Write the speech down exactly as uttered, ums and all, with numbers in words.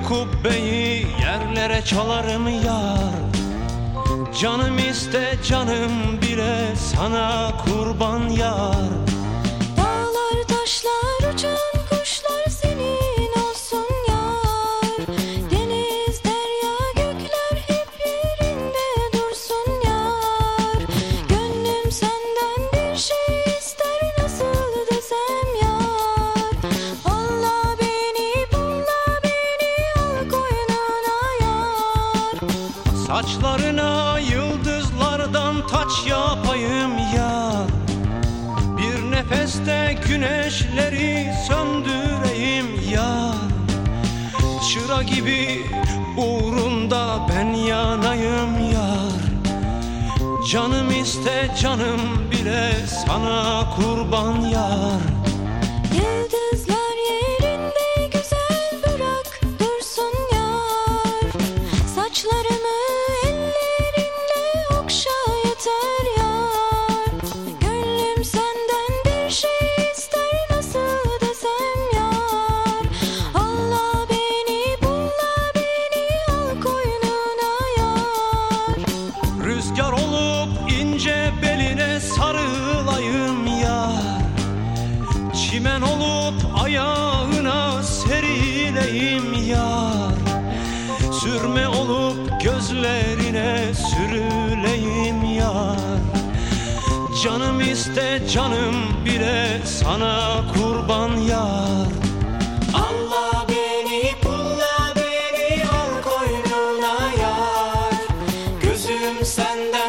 kubbeyi yerlere çalarım yar. Canım iste canım bile sana kurban yar. Dağlar taşlar uçan kuşlar senin olsun yar. Deniz derya gökler hep yerinde dursun yar. Gönlüm senden bir şey ister nasıl desem yar. Alla beni pulla beni al koynuna yar. Saçlarına yıldızlardan taç yapayım yar. Bir nefeste güneşleri söndüreyim yar. Çıra gibi uğrunda ben yanayım yar. Canım iste canım bile sana kurban yar. Yıldızlar yerinde güzel bırak dursun yar. Saçlarımı ellerinle okşa yeter yar. Gönlüm senden bir şey ister nasıl desem yar. Alla beni pulla beni al koynuna yar. Rüzgar olup ince beline sarılayım yar. Çimen olup ayağına serileyim yar. Sürme olup gözlerine sürüleyim yar. Canım iste canım bile sana kurban yar. Alla beni pulla beni al koynuna yar. Gözüm senden